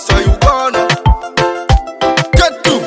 master Uganda. Get to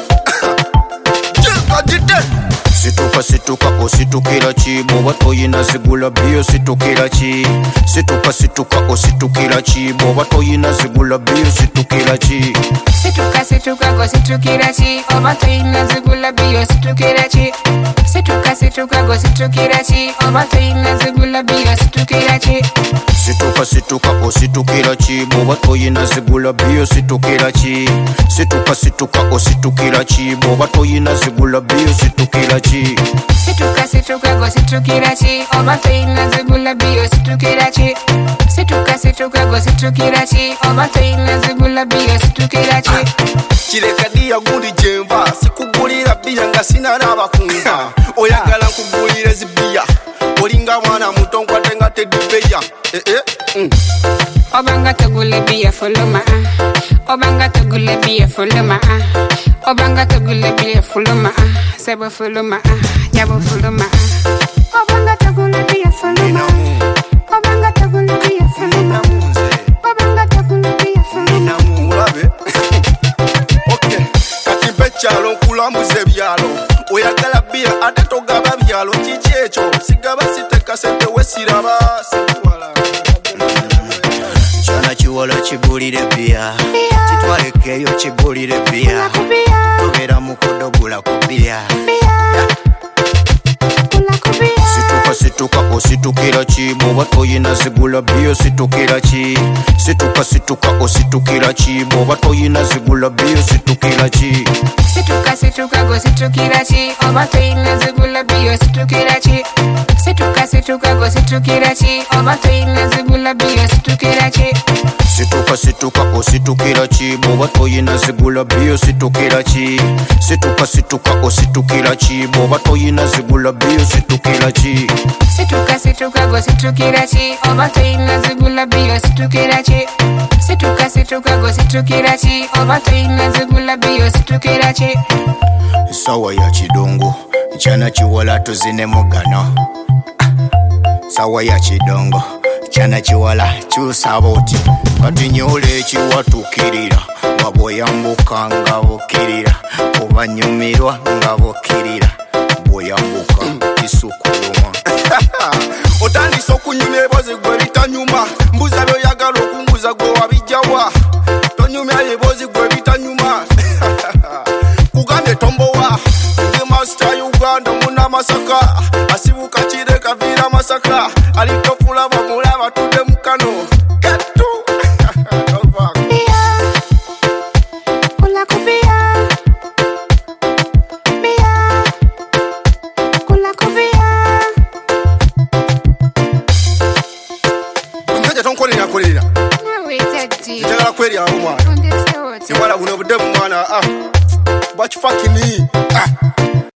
Situka situka ositukira chi boba toyina zigula bio situkira chi situka situka ositukira chi boba toyina zigula bio situkira chi situka situka go situkira chi oba toyina zigula bio situkira chi situka situka go situkira chi oba toyina zigula bio situkira chi situka situka ositukira chi boba toyina zigula bio situkira chi situka situka ositukira chi boba toyina zigula bio situkira chi situka situka go situkira chi oba toyina zigula bio situkira chi situka situka go situkira chi oba toyina zigula bio situkira chi Kirekadi ya gundi jemba sikugulira bia nga sina nabakunga oyagala nkugulira zibia olinga mwana muto nkwatenga tedibeya Obanga togule bia fuluma Obanga togule bia fuluma Obanga togule bia fuluma Sebo fuluma Jabo fuluma Obanga togule bia fuluma Obanga togule bia fuluma Obanga togule bia fuluma Ulabe Okay kati pechalo nkulambuze byalo oyagala bia ate togaba byalo kiki ekyo sigaba siteka sente wesiraba sikwala Chana chiwala chigulire bia chitwalekeyo chigulire bia togera mukodo gula kubia Situka situka ositukira chi boba toyina zigula bio situkira chi situka situka ositukira chi boba toyina zigula bio situkira chi situka situka go situkira chi oba toyina zigula bio situkira chi situka situka go situkira chi oba toyina zigula bio situkira chi situka situka ositukira chi boba toyina zigula bio situkira chi situka situka ositukira chi boba toyina zigula bio situkira chi situka situka go situkira chi oba toyina zigula bio situkira chi situka situka go situkira chi oba toyina zigula bio situkira chi sawa ya chidongo chana chiwala tuzine mugano sawa ya chidongo chana chiwala chusaboti katinyole chiwatukirira waboyambuka nga bukirira obanyumirwa nga bukirira boyambuka isukuluma otandisa okunyumya ebozi gwe bitanyuma mbuza byoyagala okumbuza gwe wabijawa tonyumya ebozi gwe bitanyuma kugande tombowa nge master Uganda muna Masaka asibuka kireka vira Masaka alitofulaba mulaba tudde mukano ketu Kolera njagala kwerya omwana wala buno budde mwana what you fucking me